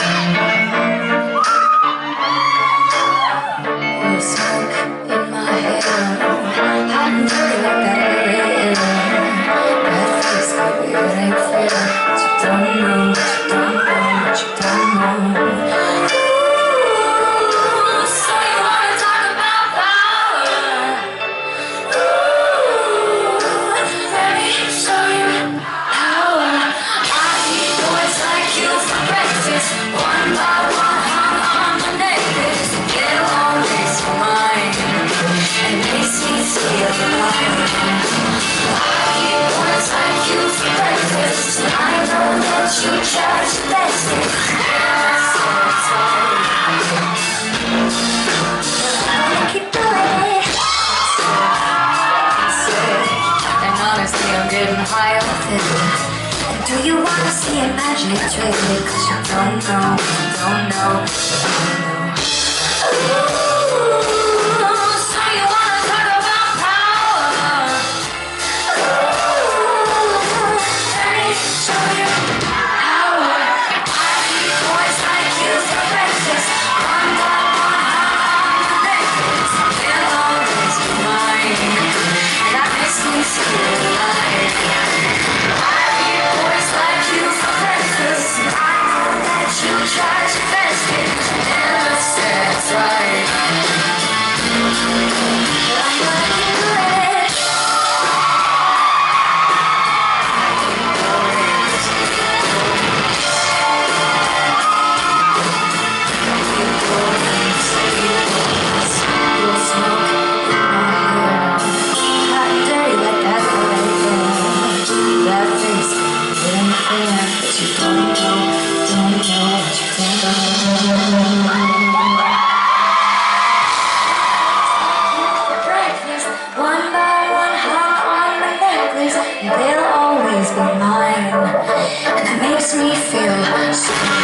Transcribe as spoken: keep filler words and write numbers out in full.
Smoke in my hair, hot and dirty like that L A air. Bad face, baby, it ain't fair. But you don't know, what you don't know, what you don't know. Ooh, so you wanna talk about power? Ooh, let me show you power. I eat boys like you for breakfast, one by one, hung on my necklace. They'll always be mine, and it makes me feel alive. I eat boys like you for breakfast, and I know that you try your best. Yeah, so tired. Keep doing it. And honestly, I'm getting high off it. And do you wanna see a magic trick? Cause you don't know, you don't know, you don't know. Ooh, so you wanna talk about power? Ooh, let me show you power. I eat boys like you for breakfast, one by one, hung on my necklace. They'll always be mine, and that makes me feel alive. I eat boys like you for breakfast, and I know that you tried your best, but you never said it's right. But I'm gonna keep doing it. You'll smoke in my hair, hot and dirty like that L A air. That face, it ain't fair, but you don't know, don't know what you don't know. For breakfast, one by one, hung on my necklace, and they'll always be mine, and it makes me feel so